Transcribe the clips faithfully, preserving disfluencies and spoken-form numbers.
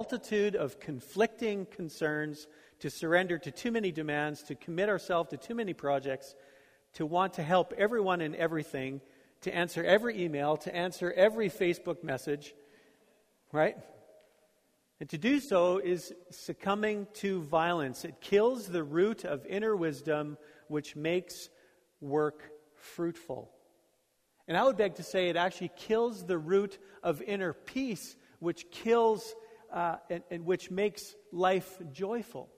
multitude of conflicting concerns, to surrender to too many demands, to commit ourselves to too many projects, to want to help everyone and everything, to answer every email, to answer every Facebook message, right? And to do so is succumbing to violence. It kills the root of inner wisdom, which makes work fruitful. And I would beg to say it actually kills the root of inner peace, which kills uh, and, and which makes life joyful.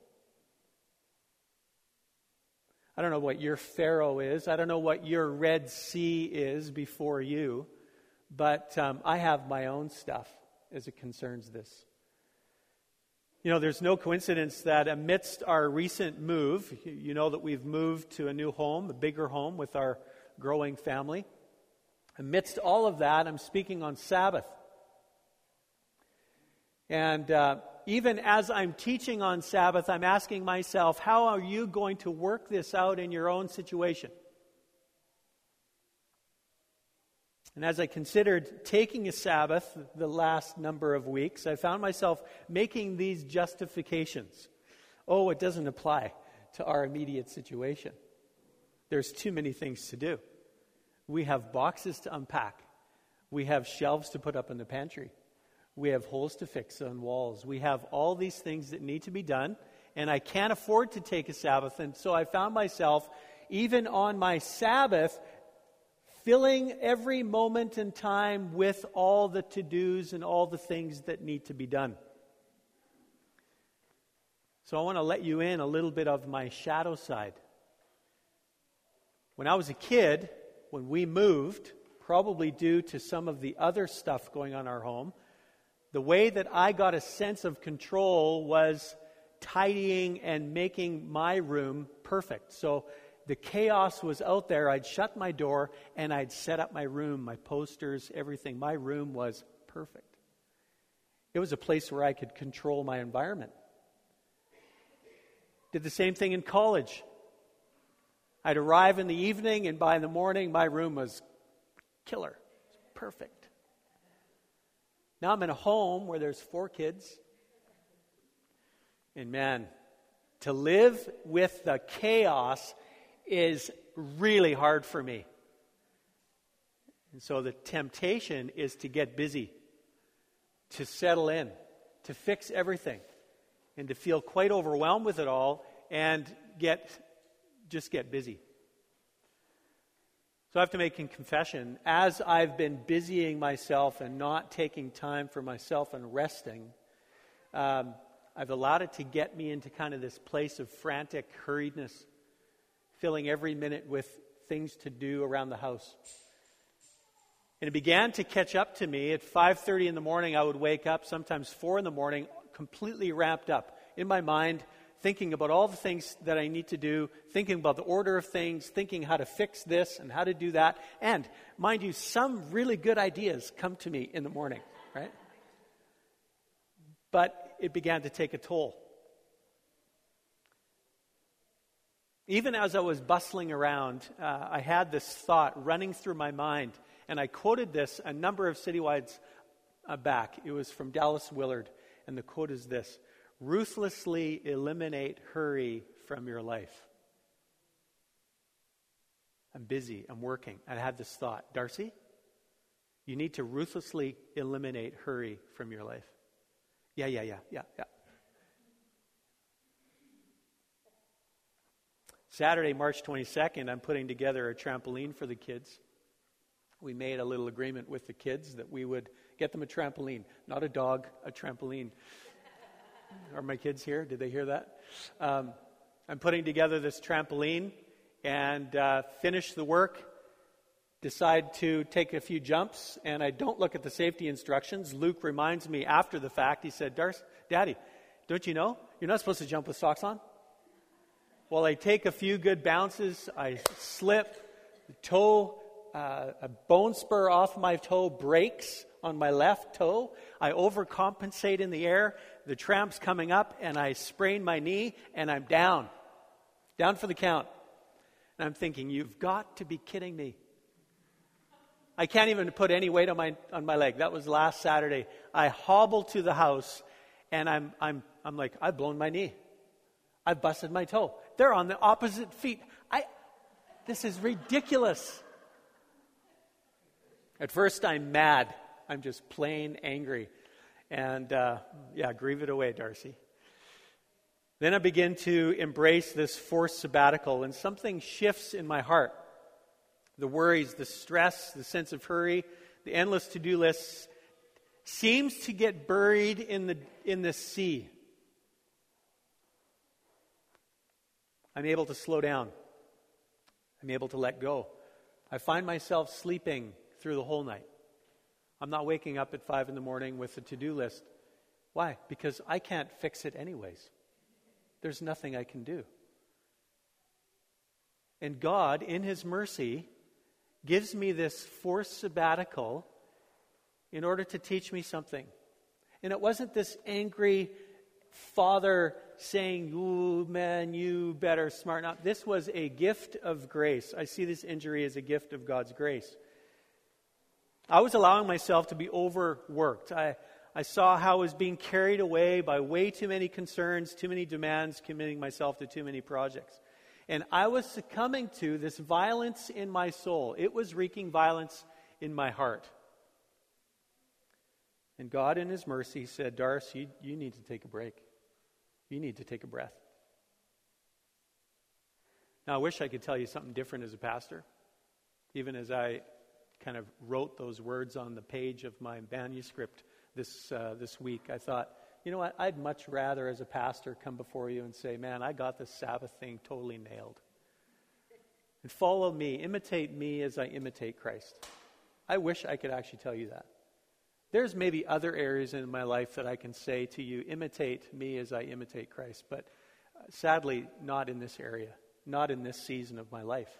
I don't know what your Pharaoh is. I don't know what your Red Sea is before you. But um, I have my own stuff as it concerns this. You know, there's no coincidence that amidst our recent move, you know that we've moved to a new home, a bigger home with our growing family. Amidst all of that, I'm speaking on Sabbath. And uh, even as I'm teaching on Sabbath, I'm asking myself, how are you going to work this out in your own situation? And as I considered taking a Sabbath the last number of weeks, I found myself making these justifications. Oh, it doesn't apply to our immediate situation. There's too many things to do. We have boxes to unpack. We have shelves to put up in the pantry. We have holes to fix on walls. We have all these things that need to be done, and I can't afford to take a Sabbath. And so I found myself, even on my Sabbath, filling every moment in time with all the to-dos and all the things that need to be done. So I want to let you in a little bit of my shadow side. When I was a kid, when we moved, probably due to some of the other stuff going on in our home, the way that I got a sense of control was tidying and making my room perfect. So the chaos was out there. I'd shut my door and I'd set up my room, my posters, everything. My room was perfect. It was a place where I could control my environment. Did the same thing in college. I'd arrive in the evening, and by the morning, my room was killer. It was perfect. Now I'm in a home where there's four kids. And man, to live with the chaos is really hard for me. And so the temptation is to get busy, to settle in, to fix everything, and to feel quite overwhelmed with it all and get just get busy. So I have to make a confession. As I've been busying myself and not taking time for myself and resting, um, I've allowed it to get me into kind of this place of frantic hurriedness, filling every minute with things to do around the house. And it began to catch up to me. At five thirty in the morning, I would wake up, sometimes four in the morning, completely wrapped up in my mind, thinking about all the things that I need to do, thinking about the order of things, thinking how to fix this and how to do that. And, mind you, some really good ideas come to me in the morning, right? But it began to take a toll. Even as I was bustling around, uh, I had this thought running through my mind, and I quoted this a number of citywides uh, back. It was from Dallas Willard, and the quote is this: ruthlessly eliminate hurry from your life. I'm busy, I'm working. I had this thought, Darcy, you need to ruthlessly eliminate hurry from your life. Yeah, yeah, yeah, yeah, yeah. Saturday, March twenty-second, I'm putting together a trampoline for the kids. We made a little agreement with the kids that we would get them a trampoline, not a dog, a trampoline. Are my kids here? Did they hear that? Um, I'm putting together this trampoline and uh, finish the work, decide to take a few jumps, and I don't look at the safety instructions. Luke reminds me after the fact, he said, Darcy, Daddy, don't you know? You're not supposed to jump with socks on. Well, I take a few good bounces, I slip, the toe, uh, a bone spur off my toe breaks on my left toe. I overcompensate in the air. The tramp's coming up, and I sprain my knee, and I'm down. Down for the count. And I'm thinking, you've got to be kidding me. I can't even put any weight on my on my leg. That was last Saturday. I hobbled to the house, And I'm, I'm, I'm like, I've blown my knee. I've busted my toe. They're on the opposite feet. I, this is ridiculous. At first, I'm mad. I'm just plain angry. And, uh, yeah, grieve it away, Darcy. Then I begin to embrace this forced sabbatical, and something shifts in my heart. The worries, the stress, the sense of hurry, the endless to-do lists seems to get buried in the in the sea. I'm able to slow down. I'm able to let go. I find myself sleeping through the whole night. I'm not waking up at five in the morning with a to-do list. Why? Because I can't fix it anyways. There's nothing I can do. And God, in His mercy, gives me this forced sabbatical in order to teach me something. And it wasn't this angry father saying, "Ooh, man, you better smarten up." This was a gift of grace. I see this injury as a gift of God's grace. I was allowing myself to be overworked. I, I saw how I was being carried away by way too many concerns, too many demands, committing myself to too many projects. And I was succumbing to this violence in my soul. It was wreaking violence in my heart. And God, in His mercy, said, "Darcy, you, you need to take a break. You need to take a breath." Now, I wish I could tell you something different as a pastor. Even as I kind of wrote those words on the page of my manuscript this uh, this week, I thought, you know what, I'd much rather as a pastor come before you and say, "Man, I got this Sabbath thing totally nailed. And follow me, imitate me as I imitate Christ." I wish I could actually tell you that. There's maybe other areas in my life that I can say to you, imitate me as I imitate Christ. But uh, sadly, not in this area, not in this season of my life.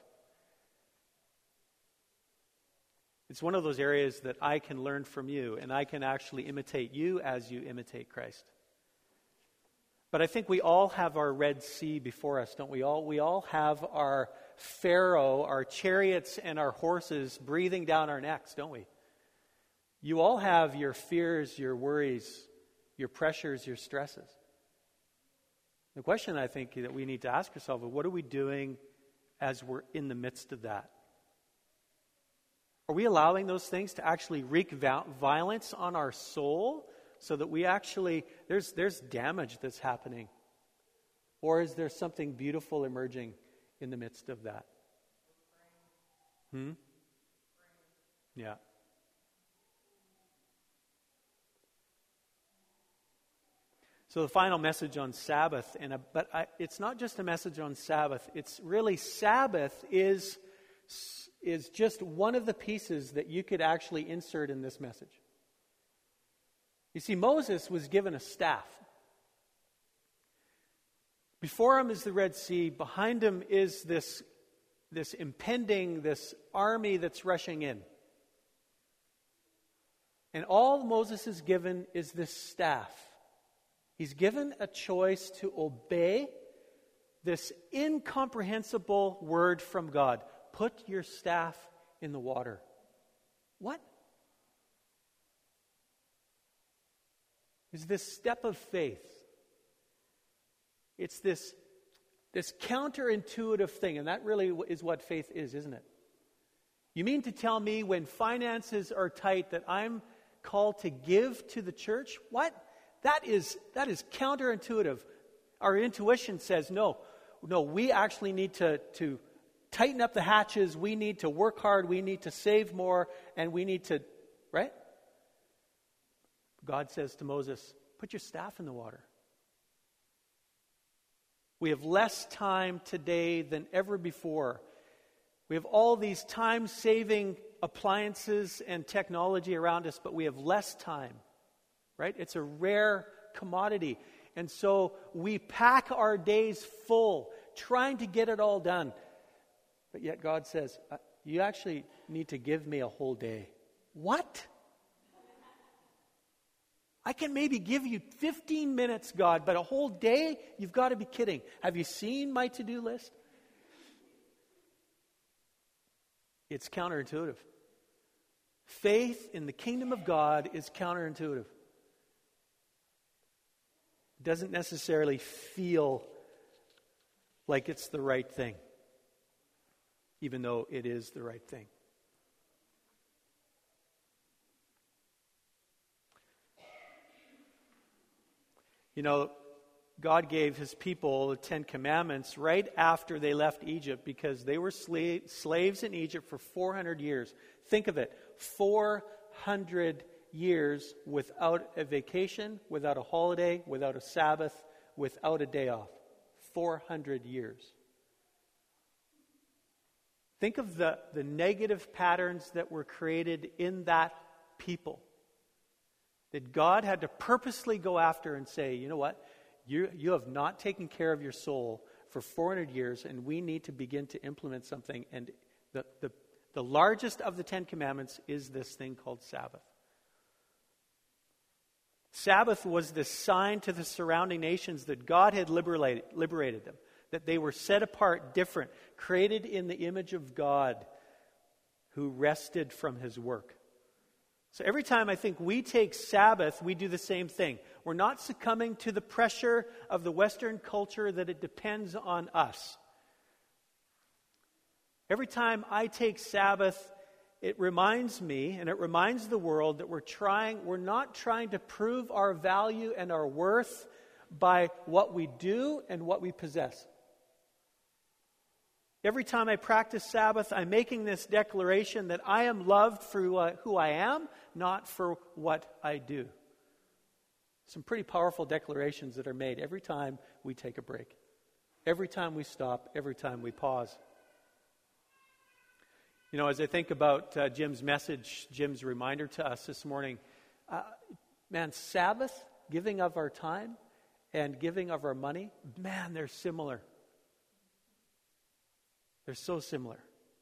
It's one of those areas that I can learn from you, and I can actually imitate you as you imitate Christ. But I think we all have our Red Sea before us, don't we all? We all have our Pharaoh, our chariots, and our horses breathing down our necks, don't we? You all have your fears, your worries, your pressures, your stresses. The question I think that we need to ask ourselves is, what are we doing as we're in the midst of that? Are we allowing those things to actually wreak violence on our soul so that we actually, there's, there's damage that's happening? Or is there something beautiful emerging in the midst of that? Hmm? Yeah. So the final message on Sabbath, and a, but I, it's not just a message on Sabbath. It's really Sabbath is, is just one of the pieces that you could actually insert in this message. You see, Moses was given a staff. Before him is the Red Sea. Behind him is this, this impending, this army that's rushing in. And all Moses is given is this staff. He's given a choice to obey this incomprehensible word from God. Put your staff in the water. What? Is this step of faith? It's this, this counterintuitive thing, and that really is what faith is, isn't it? You mean to tell me when finances are tight that I'm called to give to the church? What? That is that is counterintuitive. Our intuition says, no, no, we actually need to, to tighten up the hatches. We need to work hard. We need to save more. And we need to, right? God says to Moses, put your staff in the water. We have less time today than ever before. We have all these time-saving appliances and technology around us, but we have less time. Right? It's a rare commodity. And so we pack our days full, trying to get it all done. But yet God says, uh, you actually need to give me a whole day. What? I can maybe give you fifteen minutes, God, but a whole day? You've got to be kidding. Have you seen my to-do list? It's counterintuitive. Faith in the kingdom of God is counterintuitive. It doesn't necessarily feel like it's the right thing, even though it is the right thing. You know, God gave his people the Ten Commandments right after they left Egypt because they were sla- slaves in Egypt for four hundred years. Think of it, four hundred years without a vacation, without a holiday, without a Sabbath, without a day off. four hundred years. Think of the, the negative patterns that were created in that people. That God had to purposely go after and say, you know what? You, you have not taken care of your soul for four hundred years, and we need to begin to implement something. And the, the, the largest of the Ten Commandments is this thing called Sabbath. Sabbath was the sign to the surrounding nations that God had liberated, liberated them, that they were set apart, different, created in the image of God who rested from his work. So every time I think we take Sabbath, we do the same thing. We're not succumbing to the pressure of the Western culture that it depends on us. Every time I take Sabbath, it reminds me and it reminds the world that we're trying, we're not trying to prove our value and our worth by what we do and what we possess. Every time I practice Sabbath, I'm making this declaration that I am loved for who I am, not for what I do. Some pretty powerful declarations that are made every time we take a break. Every time we stop, every time we pause. You know, as I think about uh, Jim's message, Jim's reminder to us this morning, uh, man, Sabbath, giving of our time and giving of our money, man, they're similar. They're so similar.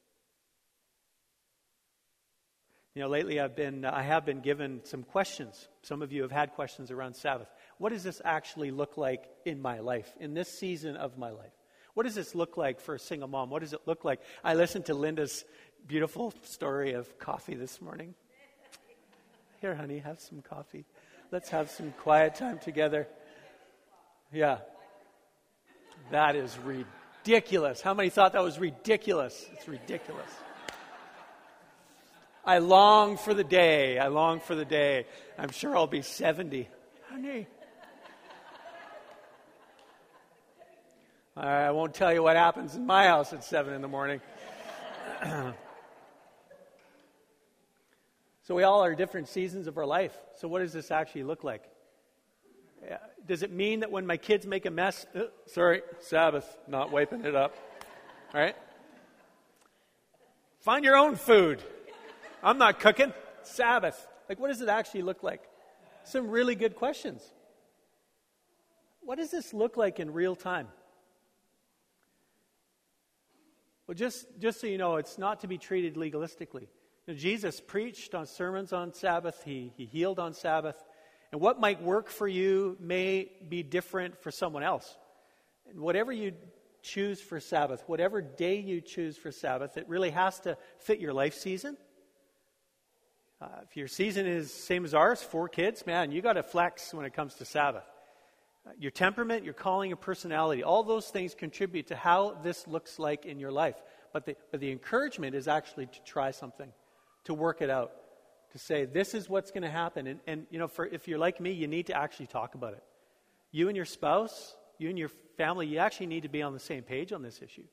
You know, lately I've been, I have been given some questions. Some of you have had questions around Sabbath. What does this actually look like in my life, in this season of my life? What does this look like for a single mom? What does it look like? I listened to Linda's beautiful story of coffee this morning. Here, honey, have some coffee. Let's have some quiet time together. Yeah. That is ridiculous. How many thought that was ridiculous? It's ridiculous. I long for the day. I long for the day. I'm sure I'll be seventy. Honey. I won't tell you what happens in my house at seven in the morning. So we all are different seasons of our life. So what does this actually look like? Does it mean that when my kids make a mess, uh, sorry, Sabbath, not wiping it up, all right? Find your own food. I'm not cooking. Sabbath. Like, what does it actually look like? Some really good questions. What does this look like in real time? Well, just, just so you know, it's not to be treated legalistically. You know, Jesus preached on sermons on Sabbath. He, he healed on Sabbath. And what might work for you may be different for someone else. And whatever you choose for Sabbath, whatever day you choose for Sabbath, it really has to fit your life season. Uh, if your season is same as ours, four kids, man, you got to flex when it comes to Sabbath. Uh, your temperament, your calling, your personality, all those things contribute to how this looks like in your life. But the, but the encouragement is actually to try something, to work it out, to say, this is what's going to happen. And, and you know, for if you're like me, you need to actually talk about it. You and your spouse, you and your family, you actually need to be on the same page on this issue.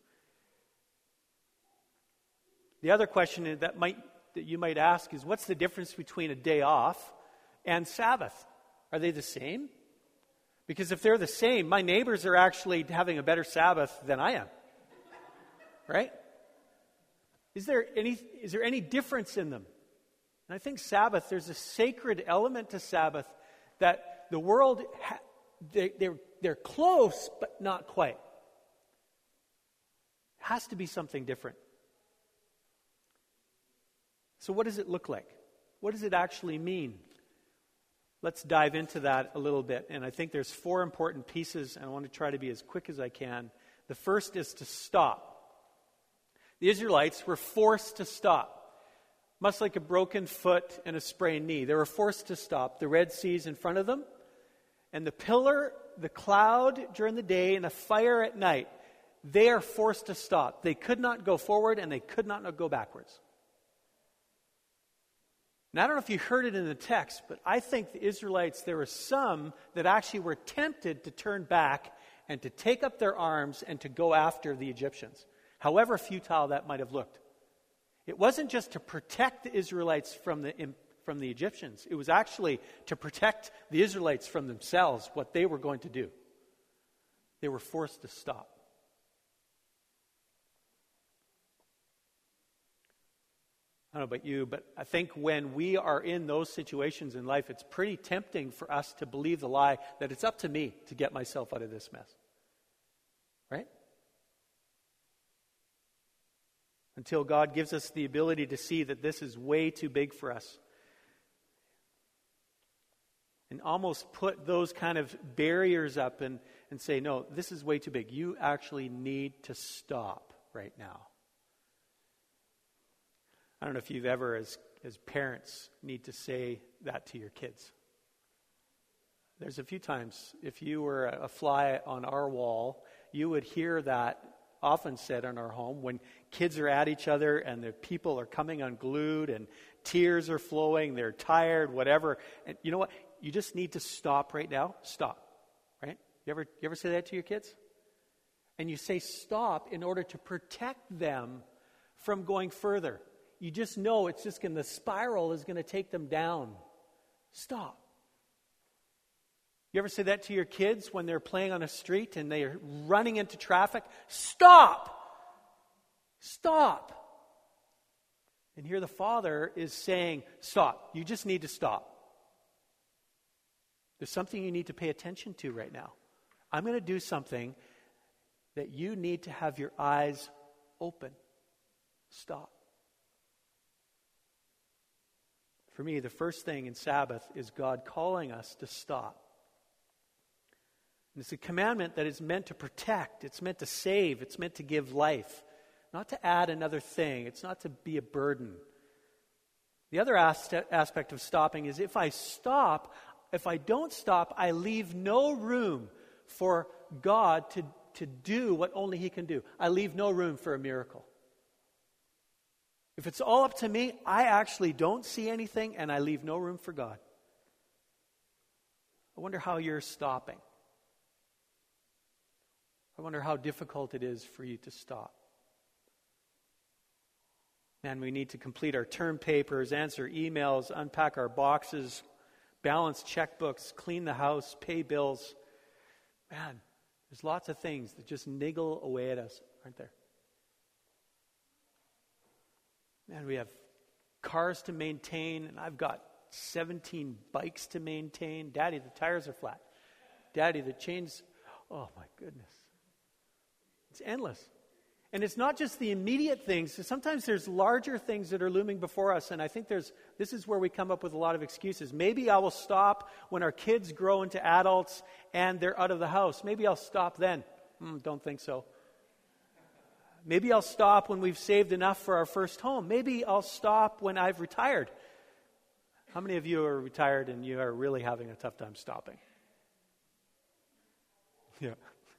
The other question that might that you might ask is, what's the difference between a day off and Sabbath? Are they the same? Because if they're the same, my neighbors are actually having a better Sabbath than I am. Right? Is there any is there any difference in them? And I think Sabbath, there's a sacred element to Sabbath that the world, ha- they, they're, they're close, but not quite. It has to be something different. So what does it look like? What does it actually mean? Let's dive into that a little bit. And I think there's four important pieces, and I want to try to be as quick as I can. The first is to stop. The Israelites were forced to stop. Much like a broken foot and a sprained knee. They were forced to stop. The Red Sea's in front of them, and the pillar, the cloud during the day, and the fire at night, they are forced to stop. They could not go forward, and they could not go backwards. And I don't know if you heard it in the text, but I think the Israelites, there were some that actually were tempted to turn back and to take up their arms and to go after the Egyptians, however futile that might have looked. It wasn't just to protect the Israelites from the from the Egyptians. It was actually to protect the Israelites from themselves, what they were going to do. They were forced to stop. I don't know about you, but I think when we are in those situations in life, it's pretty tempting for us to believe the lie that it's up to me to get myself out of this mess. Right? Until God gives us the ability to see that this is way too big for us. And almost put those kind of barriers up and, and say, no, this is way too big. You actually need to stop right now. I don't know if you've ever, as, as parents, need to say that to your kids. There's a few times, if you were a fly on our wall, you would hear that often said in our home when kids are at each other and the people are coming unglued and tears are flowing, they're tired, whatever. And you know what? You just need to stop right now. Stop. Right? You ever, you ever say that to your kids? And you say stop in order to protect them from going further. You just know it's just going to, the spiral is going to take them down. Stop. You ever say that to your kids when they're playing on a street and they're running into traffic? Stop! Stop! And here the father is saying, stop. You just need to stop. There's something you need to pay attention to right now. I'm going to do something that you need to have your eyes open. Stop. For me, the first thing in Sabbath is God calling us to stop. And it's a commandment that is meant to protect. It's meant to save. It's meant to give life. Not to add another thing. It's not to be a burden. The other as- aspect of stopping is if I stop, if I don't stop, I leave no room for God to, to do what only He can do. I leave no room for a miracle. If it's all up to me, I actually don't see anything and I leave no room for God. I wonder how you're stopping. I wonder how difficult it is for you to stop. Man, we need to complete our term papers, answer emails, unpack our boxes, balance checkbooks, clean the house, pay bills. Man, there's lots of things that just niggle away at us, aren't there? Man, we have cars to maintain, and I've got seventeen bikes to maintain. Daddy, the tires are flat. Daddy, the chains, oh my goodness. It's endless. And it's not just the immediate things. Sometimes there's larger things that are looming before us, and I think there's this is where we come up with a lot of excuses. Maybe I will stop when our kids grow into adults and they're out of the house. Maybe I'll stop then. Mm, don't think so. Maybe I'll stop when we've saved enough for our first home. Maybe I'll stop when I've retired. How many of you are retired and you are really having a tough time stopping? Yeah.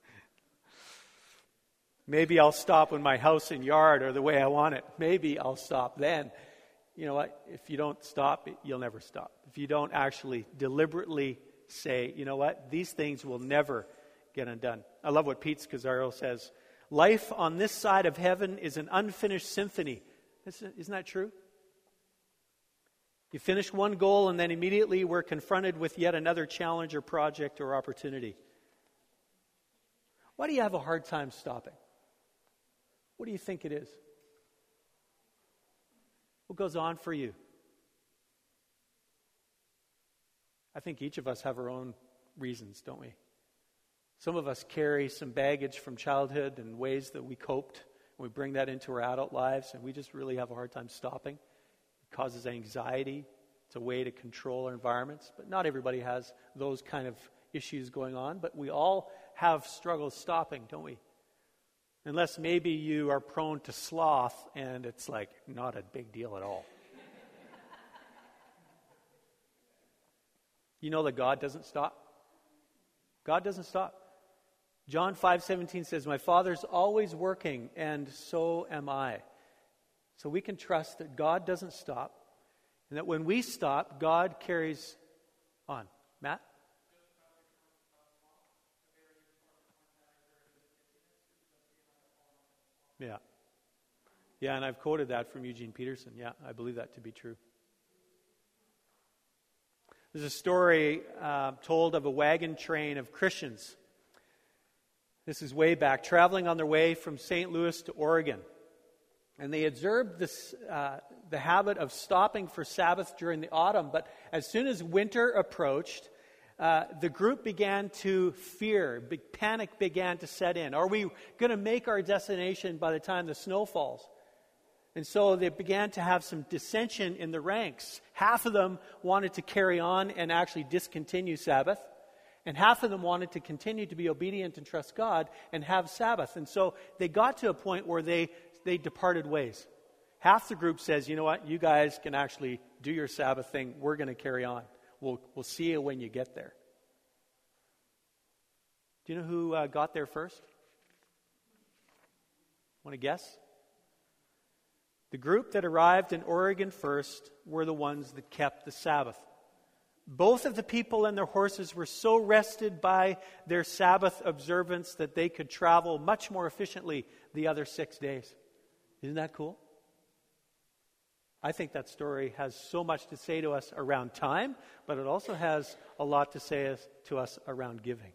Maybe I'll stop when my house and yard are the way I want it. Maybe I'll stop then. You know what? If you don't stop, you'll never stop. If you don't actually deliberately say, you know what? These things will never get undone. I love what Pete Scazzaro says. Life on this side of heaven is an unfinished symphony. Isn't that true? You finish one goal and then immediately we're confronted with yet another challenge or project or opportunity. Why do you have a hard time stopping? What do you think it is? What goes on for you? I think each of us have our own reasons, don't we? Some of us carry some baggage from childhood and ways that we coped. We bring that into our adult lives, and we just really have a hard time stopping. It causes anxiety. It's a way to control our environments. But not everybody has those kind of issues going on. But we all have struggles stopping, don't we? Unless maybe you are prone to sloth, and it's like not a big deal at all. You know that God doesn't stop? God doesn't stop. John five seventeen says, my Father's always working, and so am I. So we can trust that God doesn't stop, and that when we stop, God carries on. Matt? Yeah. Yeah, and I've quoted that from Eugene Peterson. Yeah, I believe that to be true. There's a story uh, told of a wagon train of Christians. This is way back, traveling on their way from Saint Louis to Oregon. And they observed this, uh, the habit of stopping for Sabbath during the autumn. But as soon as winter approached, uh, the group began to fear. Big panic began to set in. Are we going to make our destination by the time the snow falls? And so they began to have some dissension in the ranks. Half of them wanted to carry on and actually discontinue Sabbath. And half of them wanted to continue to be obedient and trust God and have Sabbath. And so they got to a point where they, they departed ways. Half the group says, you know what, you guys can actually do your Sabbath thing. We're going to carry on. We'll, we'll see you when you get there. Do you know who uh, got there first? Want to guess? The group that arrived in Oregon first were the ones that kept the Sabbath. Both of the people and their horses were so rested by their Sabbath observance that they could travel much more efficiently the other six days. Isn't that cool? I think that story has so much to say to us around time, but it also has a lot to say to us around giving.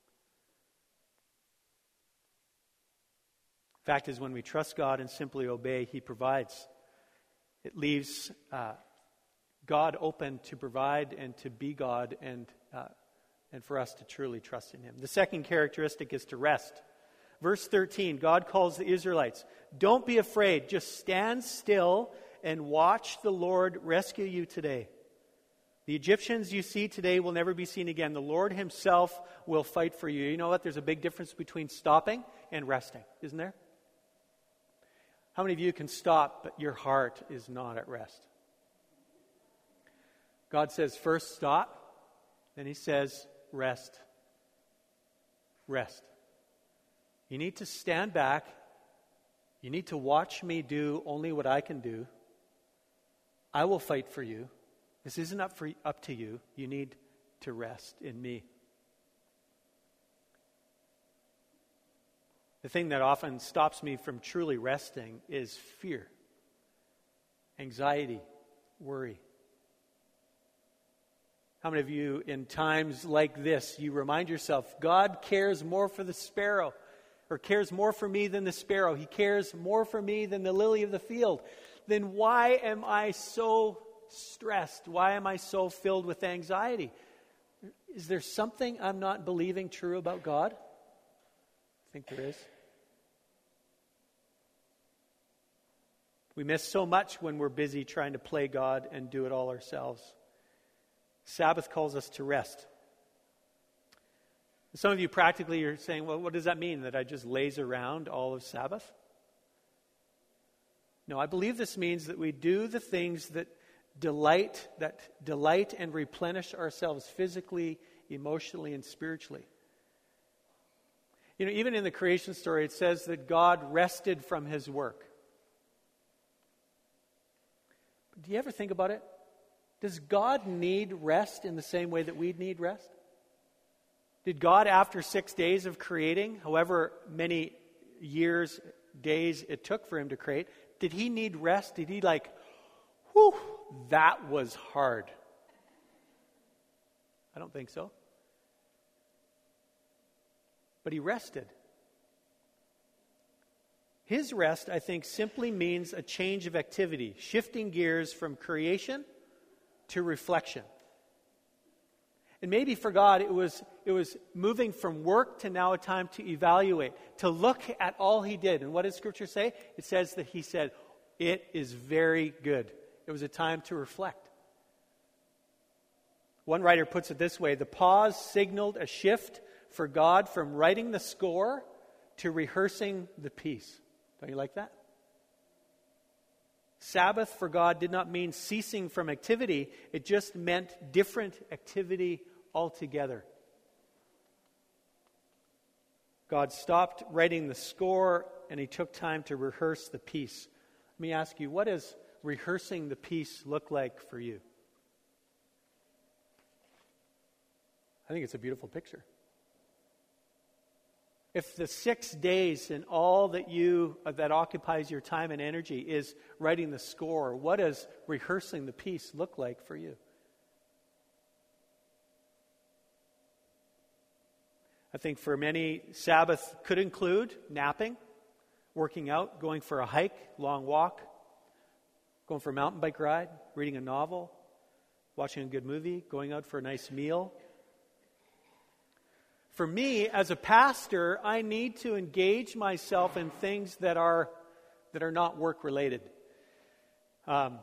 Fact is, when we trust God and simply obey, He provides. It leaves uh, God open to provide and to be God, and uh, and for us to truly trust in Him. The second characteristic is to rest. Verse thirteen, God calls the Israelites, don't be afraid, just stand still and watch the Lord rescue you today. The Egyptians you see today will never be seen again. The Lord Himself will fight for you. You know what? There's a big difference between stopping and resting, isn't there? How many of you can stop, but your heart is not at rest? God says, first stop, then He says, rest. Rest. You need to stand back. You need to watch me do only what I can do. I will fight for you. This isn't up, for, up to you. You need to rest in me. The thing that often stops me from truly resting is fear, anxiety, worry. How many of you, in times like this, you remind yourself, God cares more for the sparrow, or cares more for me than the sparrow. He cares more for me than the lily of the field. Then why am I so stressed? Why am I so filled with anxiety? Is there something I'm not believing true about God? I think there is. We miss so much when we're busy trying to play God and do it all ourselves. Sabbath calls us to rest. Some of you practically are saying, well, what does that mean? That I just laze around all of Sabbath? No, I believe this means that we do the things that delight, that delight and replenish ourselves physically, emotionally, and spiritually. You know, even in the creation story, it says that God rested from His work. Do you ever think about it? Does God need rest in the same way that we need rest? Did God, after six days of creating, however many years, days it took for Him to create, did He need rest? Did He like, whew, that was hard? I don't think so. But He rested. His rest, I think, simply means a change of activity, shifting gears from creation to reflection. And maybe for God, it was it was moving from work to now a time to evaluate, to look at all He did. And what does Scripture say? It says that He said, it is very good. It was a time to reflect. One writer puts it this way: the pause signaled a shift for God from writing the score to rehearsing the piece. Don't you like that? Sabbath for God did not mean ceasing from activity. It just meant different activity altogether. God stopped writing the score and he took time to rehearse the piece. Let me ask you, what does rehearsing the piece look like for you? I think it's a beautiful picture. If the six days and all that you uh, that occupies your time and energy is writing the score, what does rehearsing the piece look like for you? I think for many, Sabbath could include napping, working out, going for a hike, long walk, going for a mountain bike ride, reading a novel, watching a good movie, going out for a nice meal. For me, as a pastor, I need to engage myself in things that are that are not work-related. Um,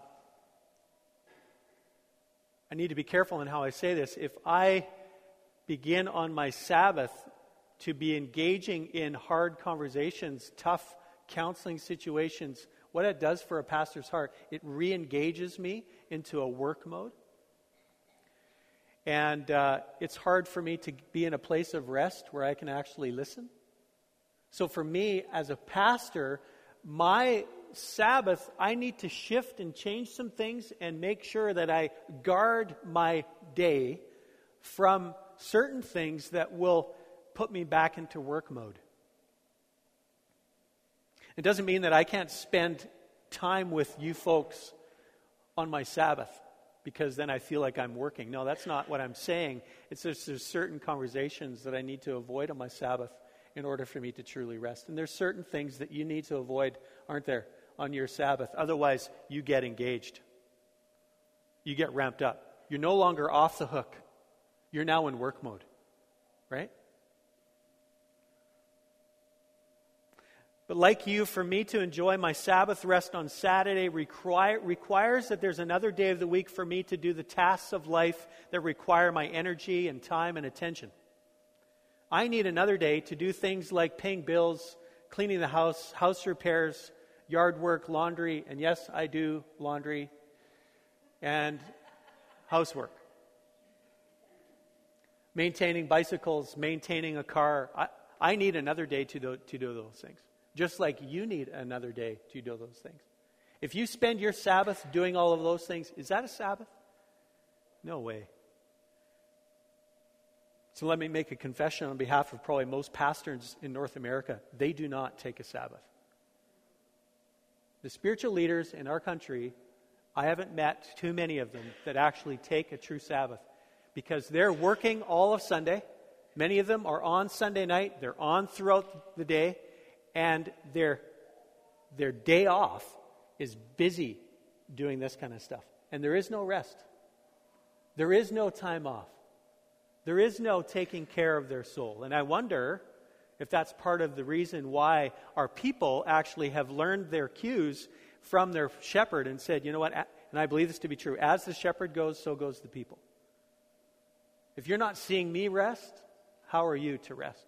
I need to be careful in how I say this. If I begin on my Sabbath to be engaging in hard conversations, tough counseling situations, what it does for a pastor's heart, it re-engages me into a work mode. And uh, it's hard for me to be in a place of rest where I can actually listen. So for me, as a pastor, my Sabbath, I need to shift and change some things and make sure that I guard my day from certain things that will put me back into work mode. It doesn't mean that I can't spend time with you folks on my Sabbath because then I feel like I'm working. No, that's not what I'm saying. It's just there's certain conversations that I need to avoid on my Sabbath in order for me to truly rest. And there's certain things that you need to avoid, aren't there, on your Sabbath? Otherwise, you get engaged. You get ramped up. You're no longer off the hook. You're now in work mode, right? But like you, for me to enjoy my Sabbath rest on Saturday require, requires that there's another day of the week for me to do the tasks of life that require my energy and time and attention. I need another day to do things like paying bills, cleaning the house, house repairs, yard work, laundry, and yes, I do laundry, and housework. Maintaining bicycles, maintaining a car. I, I need another day to do, to do those things. Just like you need another day to do those things. If you spend your Sabbath doing all of those things, is that a Sabbath? No way. So let me make a confession on behalf of probably most pastors in North America. They do not take a Sabbath. The spiritual leaders in our country, I haven't met too many of them that actually take a true Sabbath because they're working all of Sunday. Many of them are on Sunday night. They're on throughout the day. And their, their day off is busy doing this kind of stuff. And there is no rest. There is no time off. There is no taking care of their soul. And I wonder if that's part of the reason why our people actually have learned their cues from their shepherd and said, you know what, and I believe this to be true, as the shepherd goes, so goes the people. If you're not seeing me rest, how are you to rest?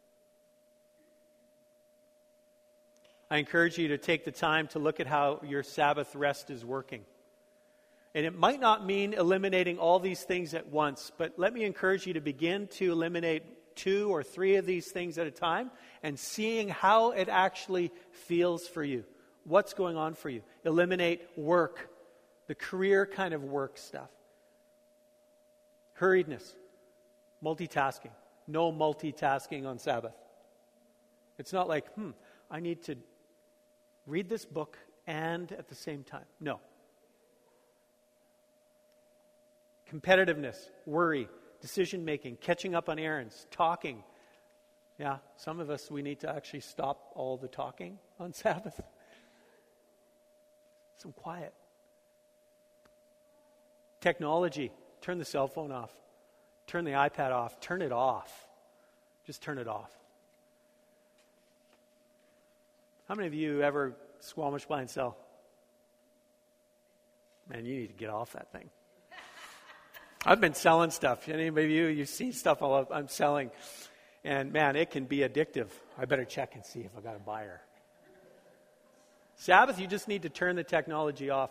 I encourage you to take the time to look at how your Sabbath rest is working. And it might not mean eliminating all these things at once, but let me encourage you to begin to eliminate two or three of these things at a time and seeing how it actually feels for you. What's going on for you? Eliminate work, the career kind of work stuff. Hurriedness, multitasking. No multitasking on Sabbath. It's not like, hmm, I need to read this book and at the same time. No. Competitiveness, worry, decision-making, catching up on errands, talking. Yeah, some of us, we need to actually stop all the talking on Sabbath. Some quiet. Technology, turn the cell phone off. Turn the iPad off. Turn it off. Just turn it off. How many of you ever Squamish buy and sell? Man, you need to get off that thing. I've been selling stuff. Any of you, you've seen stuff I'm selling. And man, it can be addictive. I better check and see if I got a buyer. Sabbath, you just need to turn the technology off.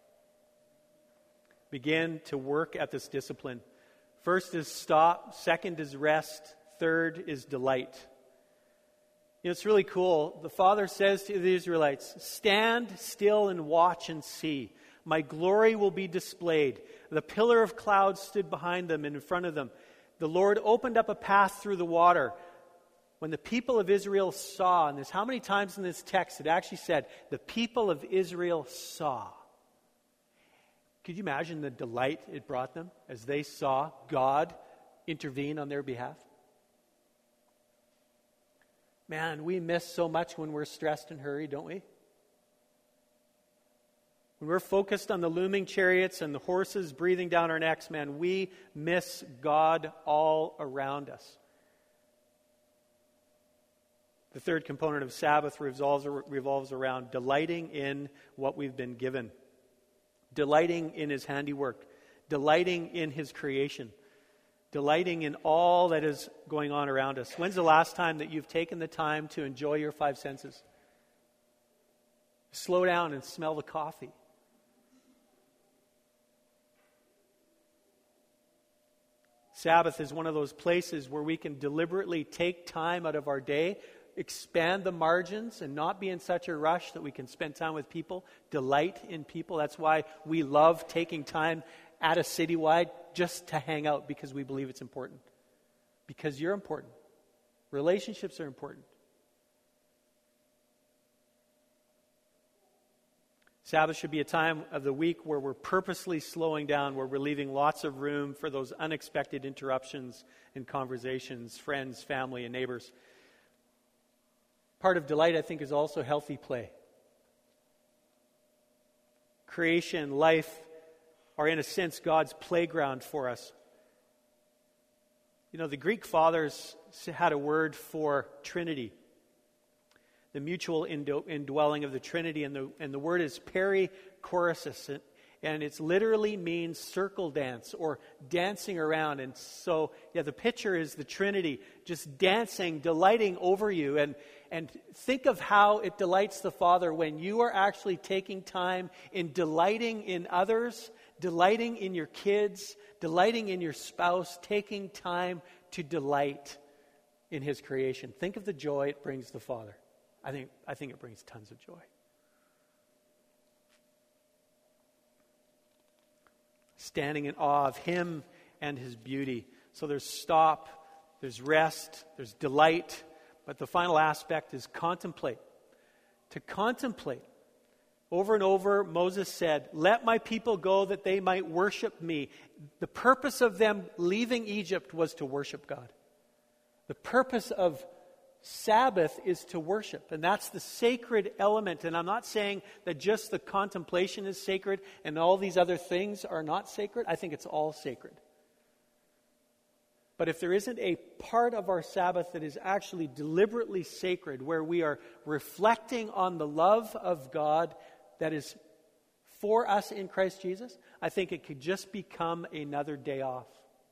Begin to work at this discipline. First is stop. Second is rest. Third is delight. You know, it's really cool. The Father says to the Israelites, "Stand still and watch and see. My glory will be displayed." The pillar of cloud stood behind them and in front of them. The Lord opened up a path through the water. When the people of Israel saw, and there's how many times in this text it actually said, the people of Israel saw. Could you imagine the delight it brought them as they saw God intervene on their behalf? Man, we miss so much when we're stressed and hurried, don't we? When we're focused on the looming chariots and the horses breathing down our necks, man, we miss God all around us. The third component of Sabbath revolves, revolves around delighting in what we've been given, delighting in His handiwork, delighting in His creation, delighting in all that is going on around us. When's the last time that you've taken the time to enjoy your five senses? Slow down and smell the coffee. Sabbath is one of those places where we can deliberately take time out of our day, expand the margins, and not be in such a rush that we can spend time with people, delight in people. That's why we love taking time at a citywide just to hang out, because we believe it's important. Because you're important. Relationships are important. Sabbath should be a time of the week where we're purposely slowing down, where we're leaving lots of room for those unexpected interruptions in conversations, friends, family, and neighbors. Part of delight, I think, is also healthy play. Creation, life are, in a sense, God's playground for us. You know, the Greek fathers had a word for Trinity, the mutual indwelling of the Trinity, and the and the word is perichoresis, and it literally means circle dance or dancing around. And so, yeah, the picture is the Trinity just dancing, delighting over you. And and think of how it delights the Father when you are actually taking time in delighting in others, delighting in your kids, delighting in your spouse, taking time to delight in His creation. Think of the joy it brings the Father. I think I think it brings tons of joy. Standing in awe of Him and His beauty. So there's stop, there's rest, there's delight, but the final aspect is contemplate. To contemplate. Over and over, Moses said, "Let my people go that they might worship me." The purpose of them leaving Egypt was to worship God. The purpose of Sabbath is to worship, and that's the sacred element. And I'm not saying that just the contemplation is sacred and all these other things are not sacred. I think it's all sacred. But if there isn't a part of our Sabbath that is actually deliberately sacred, where we are reflecting on the love of God that is for us in Christ Jesus, I think it could just become another day off.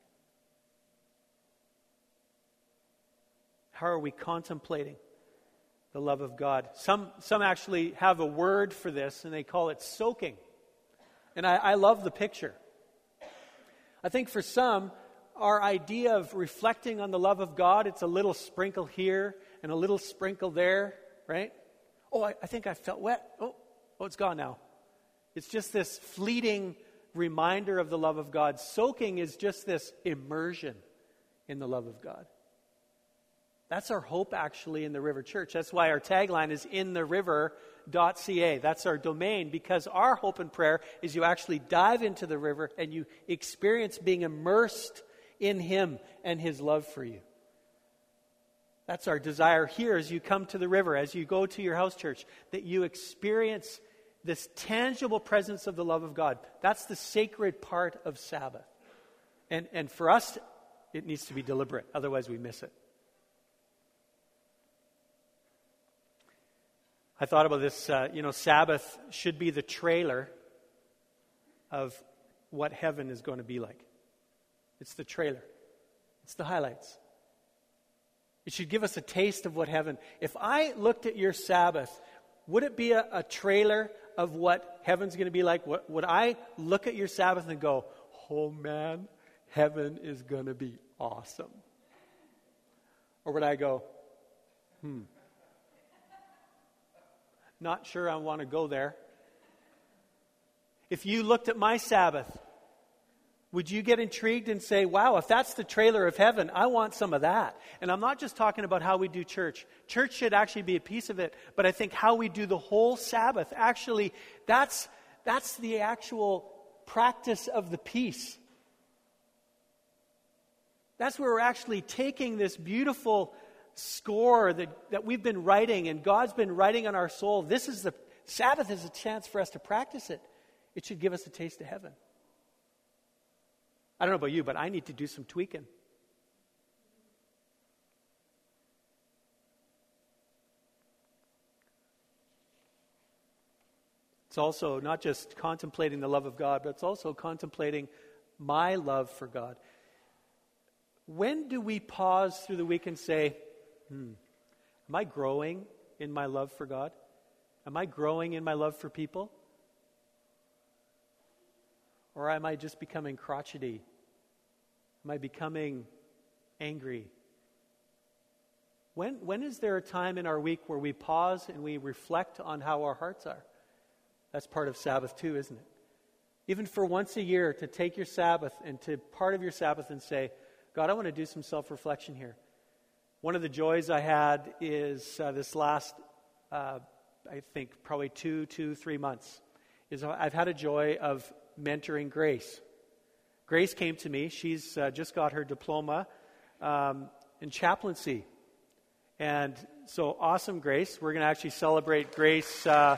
How are we contemplating the love of God? Some some actually have a word for this, and they call it soaking. And I, I love the picture. I think for some, our idea of reflecting on the love of God, it's a little sprinkle here and a little sprinkle there, right? Oh, I, I think I felt wet. Oh, oh, it's gone now. It's just this fleeting reminder of the love of God. Soaking is just this immersion in the love of God. That's our hope, actually, in the River Church. That's why our tagline is in the river dot c a. That's our domain, because our hope and prayer is you actually dive into the river and you experience being immersed in Him and His love for you. That's our desire here as you come to the river, as you go to your house church, that you experience this tangible presence of the love of God. That's the sacred part of Sabbath. And, and for us, it needs to be deliberate. Otherwise, we miss it. I thought about this, uh, you know, Sabbath should be the trailer of what heaven is going to be like. It's the trailer. It's the highlights. It should give us a taste of what heaven... If I looked at your Sabbath, would it be a, a trailer of what heaven's going to be like? What, would I look at your Sabbath and go, oh man, heaven is going to be awesome? Or would I go, hmm... not sure I want to go there. If you looked at my Sabbath, would you get intrigued and say, wow, if that's the trailer of heaven, I want some of that? And I'm not just talking about how we do church. Church should actually be a piece of it, but I think how we do the whole Sabbath, actually, that's, that's the actual practice of the piece. That's where we're actually taking this beautiful score that, that we've been writing and God's been writing on our soul. This is the Sabbath is a chance for us to practice it. It should give us a taste of heaven. I don't know about you, but I need to do some tweaking. It's also not just contemplating the love of God, but it's also contemplating my love for God. When do we pause through the week and say, hmm, am I growing in my love for God? Am I growing in my love for people? Or am I just becoming crotchety? Am I becoming angry? When, when is there a time in our week where we pause and we reflect on how our hearts are? That's part of Sabbath too, isn't it? Even for once a year to take your Sabbath and to part of your Sabbath and say, God, I want to do some self-reflection here. One of the joys I had is uh, this last, uh, I think, probably two, two, three months, is I've had a joy of mentoring Grace. Grace came to me. She's uh, just got her diploma um, in chaplaincy. And so, awesome, Grace. We're going to actually celebrate Grace uh,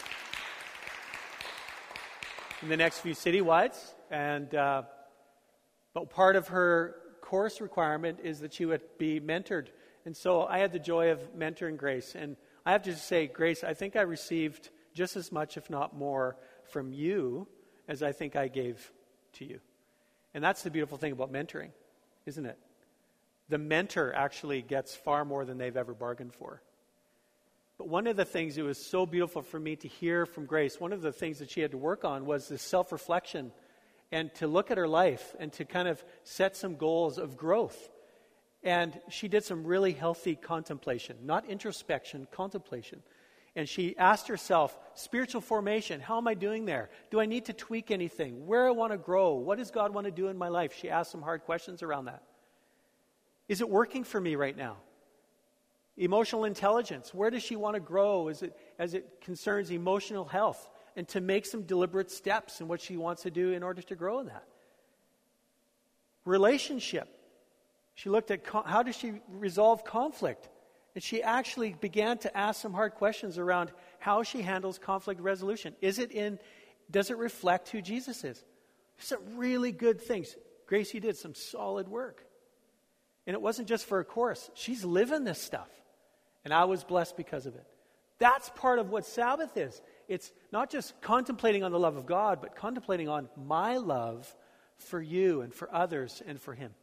in the next few citywides. And uh, but part of her course requirement is that she would be mentored. And so I had the joy of mentoring Grace. And I have to say, Grace, I think I received just as much, if not more, from you as I think I gave to you. And that's the beautiful thing about mentoring, isn't it? The mentor actually gets far more than they've ever bargained for. But one of the things that was so beautiful for me to hear from Grace, one of the things that she had to work on was this self-reflection and to look at her life and to kind of set some goals of growth. And she did some really healthy contemplation, not introspection, contemplation. And she asked herself, spiritual formation, how am I doing there? Do I need to tweak anything? Where I want to grow? What does God want to do in my life? She asked some hard questions around that. Is it working for me right now? Emotional intelligence, where does she want to grow as it, as it concerns emotional health? And to make some deliberate steps in what she wants to do in order to grow in that. Relationship. She looked at co- how does she resolve conflict? And she actually began to ask some hard questions around how she handles conflict resolution. Is it in, does it reflect who Jesus is? Some really good things. Grace, you did some solid work. And it wasn't just for a course. She's living this stuff. And I was blessed because of it. That's part of what Sabbath is. It's not just contemplating on the love of God, but contemplating on my love for you and for others and for Him.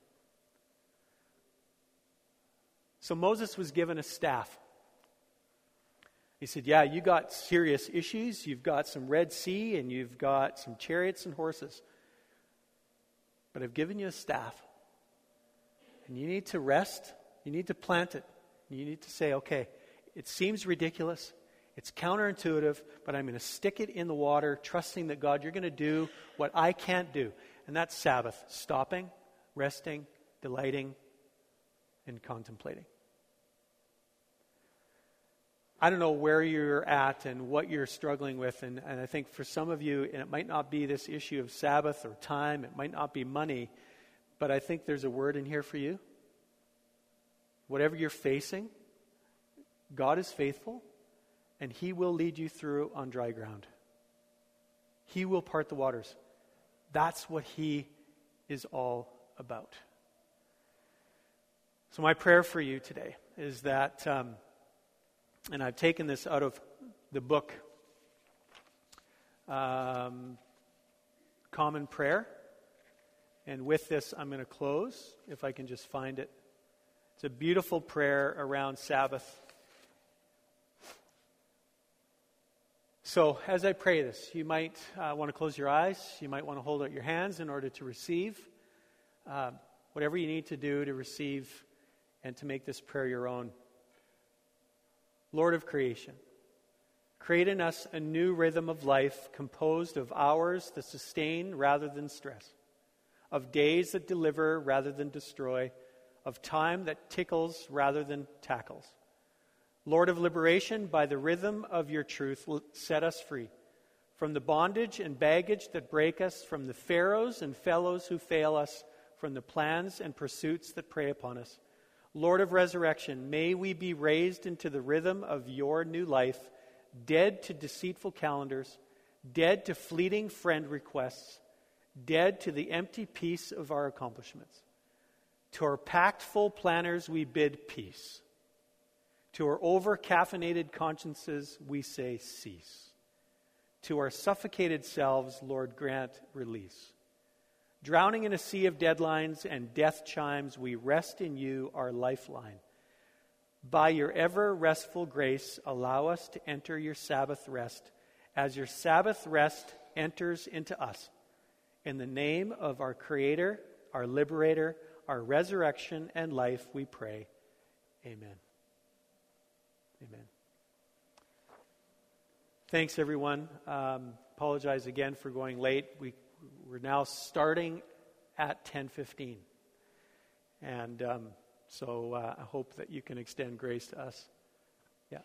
So Moses was given a staff. He said, yeah, you got serious issues. You've got some Red Sea and you've got some chariots and horses. But I've given you a staff. And you need to rest. You need to plant it. You need to say, okay, it seems ridiculous. It's counterintuitive, but I'm going to stick it in the water, trusting that, God, you're going to do what I can't do. And that's Sabbath, stopping, resting, delighting, and contemplating. I don't know where you're at and what you're struggling with, and, and I think for some of you, and it might not be this issue of Sabbath or time, it might not be money, but I think there's a word in here for you. Whatever you're facing, God is faithful. And He will lead you through on dry ground. He will part the waters. That's what He is all about. So my prayer for you today is that, um, and I've taken this out of the book, um, Common Prayer. And with this, I'm going to close, if I can just find it. It's a beautiful prayer around Sabbath. So as I pray this, you might uh, want to close your eyes. You might want to hold out your hands in order to receive uh, whatever you need to do to receive and to make this prayer your own. Lord of creation, Create in us a new rhythm of life composed of hours that sustain rather than stress, of days that deliver rather than destroy, of time that tickles rather than tackles. Lord of liberation, by the rhythm of your truth, set us free from the bondage and baggage that break us, from the pharaohs and fellows who fail us, from the plans and pursuits that prey upon us. Lord of resurrection, may we be raised into the rhythm of your new life, dead to deceitful calendars, dead to fleeting friend requests, dead to the empty peace of our accomplishments. To our packed full planners we bid peace. To our over-caffeinated consciences we say cease. To our suffocated selves, Lord, grant release. Drowning in a sea of deadlines and death chimes, we rest in you, our lifeline. By your ever-restful grace, allow us to enter your Sabbath rest as your Sabbath rest enters into us. In the name of our Creator, our Liberator, our resurrection and life, we pray. Amen. Amen. Thanks, everyone. Um, apologize again for going late. We, we're now starting at ten fifteen. And um, so uh, I hope that you can extend grace to us. Yeah.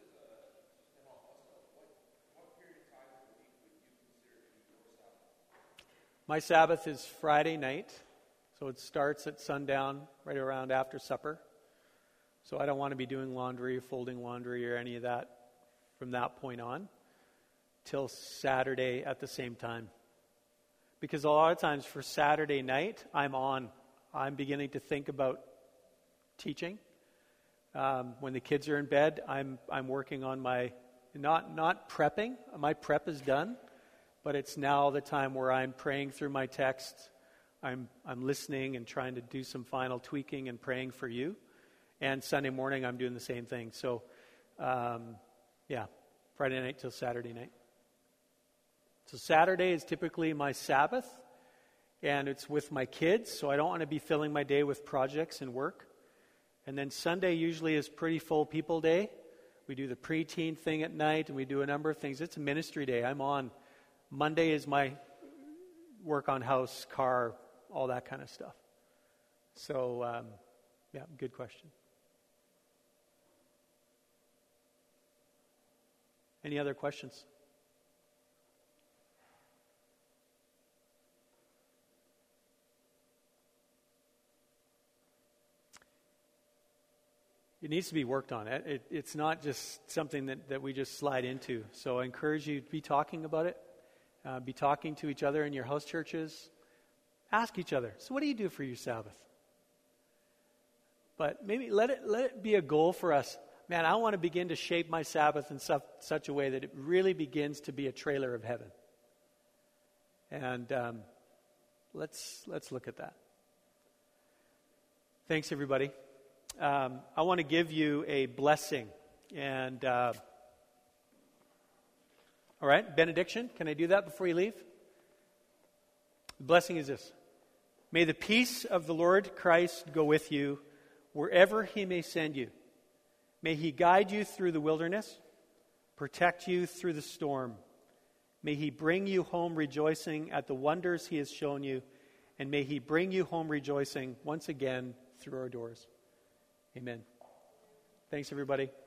My Sabbath is Friday night. So it starts at sundown, right around after supper. So I don't want to be doing laundry, folding laundry, or any of that from that point on till Saturday at the same time. Because a lot of times for Saturday night, I'm on. I'm beginning to think about teaching. Um, when the kids are in bed, I'm I'm working on my, not not prepping. My prep is done, but it's now the time where I'm praying through my texts. I'm I'm listening and trying to do some final tweaking and praying for you. And Sunday morning, I'm doing the same thing. So, um, yeah, Friday night till Saturday night. So Saturday is typically my Sabbath, and it's with my kids, so I don't want to be filling my day with projects and work. And then Sunday usually is pretty full people day. We do the preteen thing at night, and we do a number of things. It's a ministry day. I'm on. Monday is my work on house, car, all that kind of stuff. So, um, yeah, good question. Any other questions? It needs to be worked on. It, it, it's not just something that, that we just slide into. So I encourage you to be talking about it. Uh, be talking to each other in your house churches. Ask each other, so what do you do for your Sabbath? But maybe let it let it be a goal for us. Man, I want to begin to shape my Sabbath in su- such a way that it really begins to be a trailer of heaven. And um, let's let's look at that. Thanks, everybody. Um, I want to give you a blessing. And, uh, all right, benediction. Can I do that before you leave? The blessing is this. May the peace of the Lord Christ go with you wherever he may send you. May he guide you through the wilderness, protect you through the storm. May he bring you home rejoicing at the wonders he has shown you, and may he bring you home rejoicing once again through our doors. Amen. Thanks, everybody.